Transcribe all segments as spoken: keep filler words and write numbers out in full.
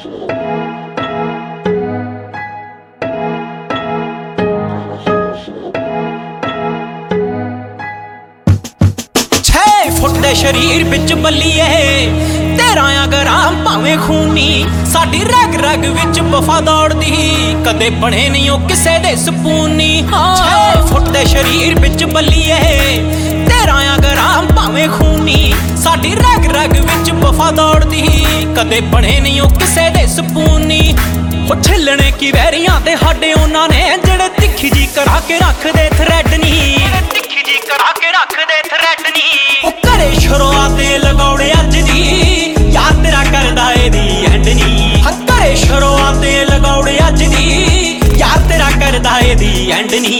शरीर बिच बल्लीए तेरा ग्राम भावें खूनी साडी रग रग विच वफा दौड़दी कदे बने नहीं ओ किसे दे सपूनी। छे फुट दे शरीर बिच बल्लीए तेरा ग्राम भावें खूनी साडी रग रग विच वफा दौड़दी कदे बने नहीं ओ किसे दे सपूनी। ओ छिलने की वैरियां ते हाडे उन्हां ने जेड़े तिखी जी करा के रख दे थ्रैड नी तिखी जी करा के रख दे थ्रैड नी। ओ घरे शुरुआते लगौड़े अज दी याद तेरा करदा एदी एंड नी। घरे शुरुआते लगौड़े अज दी याद तेरा करदा एदी एंड नी।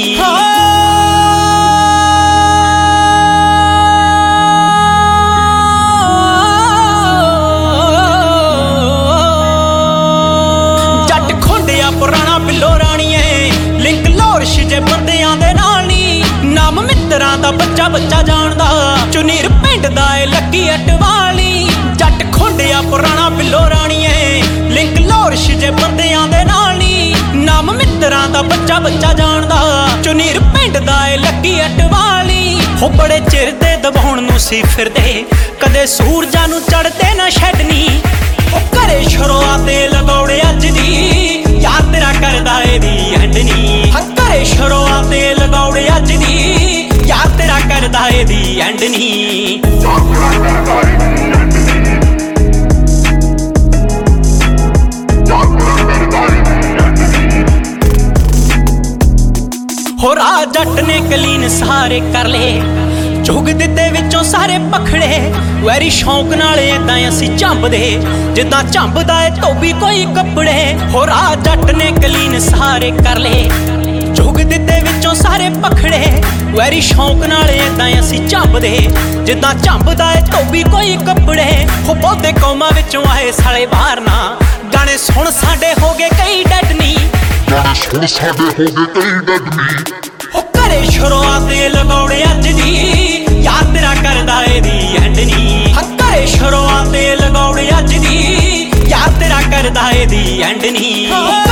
जट खोंडिया पुराना बिल्लो राणीए लिंक लोरश जे बंदियां दे नाल नी नाम मित्रां दा बच्चा बच्चा जानदा चुनीर पिंड दा ए लक्की अटवाली। जट खोंडिया पुराना बिल्लो राणीए लिंक लोरश जे बंदियां दे नाल नी नाम मित्रां दा बच्चा बच्चा जानदा चुनीर पिंड दा ए लक्की अटवाली। हो बड़े चिर दे दबाउण नूं सी फिरदे कदे सूरजां नूं चढ़दे ना छड्डनी। ओ घरे शुरुआते लगौड़े अज दी याद तेरा करदा एदी एंड नी। घरे शुरुआते लगौड़े अज दी याद तेरा करदा एदी एंड नी। हो राह जट ने कलीन सारे कर ले झुग दिते विचों सारे पखड़े वैरी शौक नाल इदां असीं झंबदे जिद्दां झंबदा ए धोबी कोई कपड़े। हो राह जट ने कलीन सारे कर ले झुग दिते विचों सारे पखड़े वैरी शौक नाल इदां असीं झंबदे जिद्दां झंबदा ए धोबी कोई कपड़े। हो बहुते कौमां विचों आए साले बाहर ना गाने सुण साडे हो गए कई डैड नी गाने सुण साडे हो गए कई डैड नी। हो घरे शुरुआते लगौड़े अज दी याद तेरा करदा एदी एंड नी। घरे शुरुआते लगौड़े अज दी याद तेरा करदा एदी एंड नी।